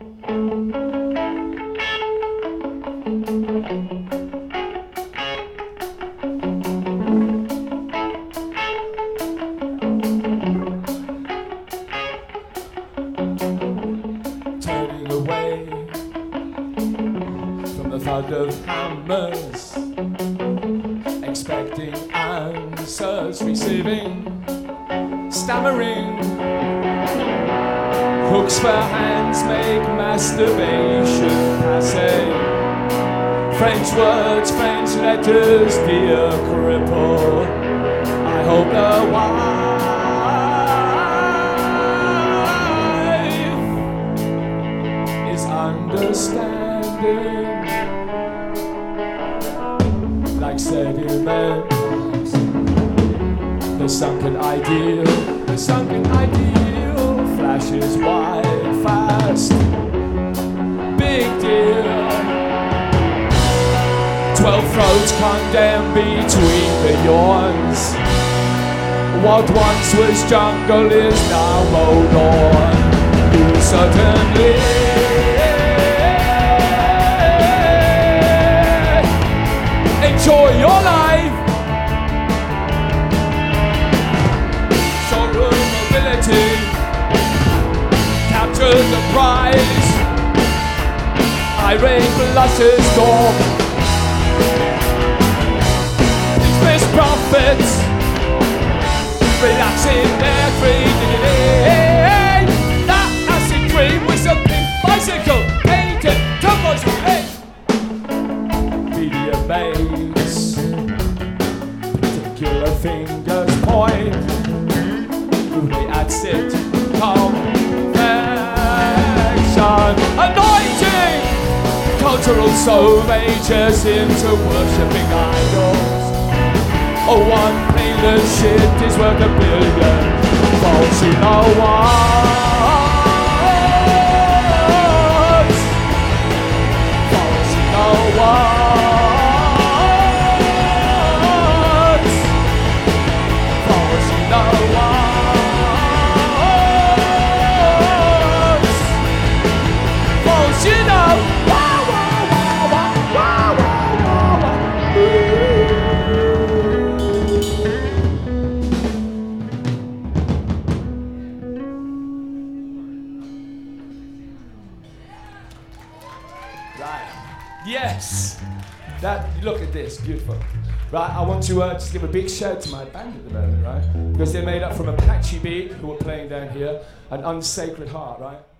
Turning away from the thud of hammers, expecting answers, receiving, stammering. Hooks for hands make masturbation passe. French words, French letters, dear cripple. I hope the wife is understanding. Like sediment, the sunken ideal flashes wide, fast, big deal. 12 throats condemned between the yawns. What once was jungle is now mowed on. You certainly enjoy your life. Sorrow, mobility, capture the prize. Irate blushes storm. These prophets relaxing their creed. That acid cream was a pink bicycle painted to voice hey. Media base, particular fingers point. Only at sit, confection, anointing. Cultural soldiers into worshipping idols. Oh, one painless shit is worth a billion. False in our words. False in our words. False in our words. False in our yes! That, look at this, beautiful. Right, I want to just give a big shout to my band at the moment, right? Because they're made up from Apache Beat, who are playing down here, and Unsacred Heart, right?